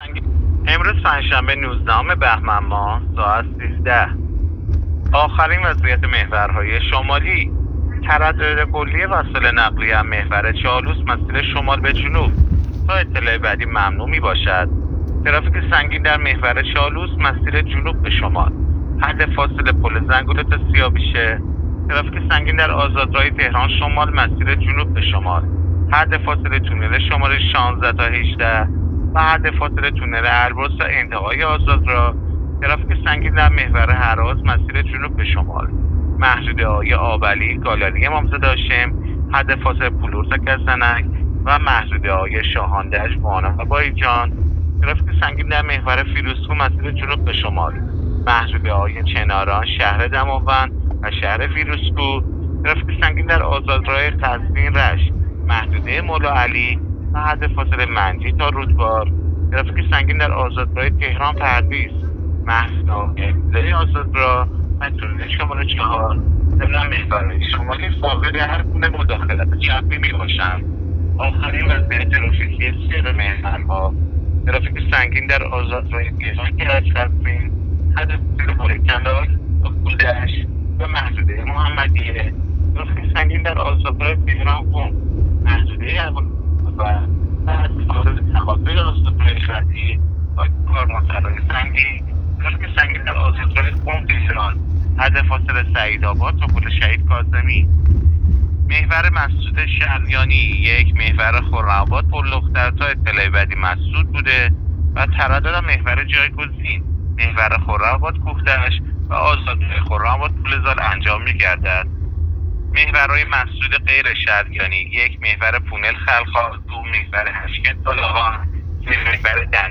امروز پنجشنبه 19 بهمن ماه ساعت 13. آخرین وضعیت محورهای شمالی. تردد کلی وسایل نقلیه محور چالوس مسیر شمال به جنوب تا اطلاع بعدی ممنوع می باشد. ترافیک سنگین در محور چالوس مسیر جنوب به شمال، حد فاصله پل زنگوله تا سیاویشه. ترافیک سنگین در آزادراه تهران شمال مسیر جنوب به شمال، حد فاصله تونل شماره 16 تا 18 و حد فاصله تونل البرز تا انتهای آزادراه. ترافیک سنگین در محور هراز مسیر جنوب به شمال، محدوده‌های آبلی، گالری امامزاده هاشم، حد فاصله پولور تا کسنک و محدوده‌های شاهاندشت، مانا و بایجان. ترافیک سنگین در محور فیروزکوه مسیر جنوب به شمال، محدوده‌های چناران، شهر دماوند و شهر فیروزکوه. ترافیک سنگین در آزادراه قزوین رشت، محدوده مولا علی و حد فاصله منجی تا رودبار. ترافیک سنگین در آزادراه تهران پردیس، محدوده آزادراه و تونل شماره 4 ضمن محورهای شمالی فاقد هر گونه مداخلت جبری میباشند. آخرین وضعیت ترافیکی سیر محورها. ترافیک سنگین در آزادراه تهران کرج قزوین، حد فاصله پلکندار تا کودش و محدوده محمدیه. ترافیک سنگین در آزادراه تهران قم، محدوده و حد فاصله تقاطع آزادراه شهری و کارمانسرای سنگین. ترافیک سنگین در آزادراه قم تهران، حد فاصله سعیدآباد تا پل شهید کاظمی. محور مسعود شریانی یک، محور خرم‌آباد پرلختر تا اطلاع بعدی مسدود بوده و تردد محور جایگزین محور خرم‌آباد کوه‌دشت و آزادراه خرم‌آباد پول‌زال انجام می‌گردد. محورهای مسدود غیر شریانی یک، محور پونل خلخال، دو، محور هشکن طالقان، سه، محور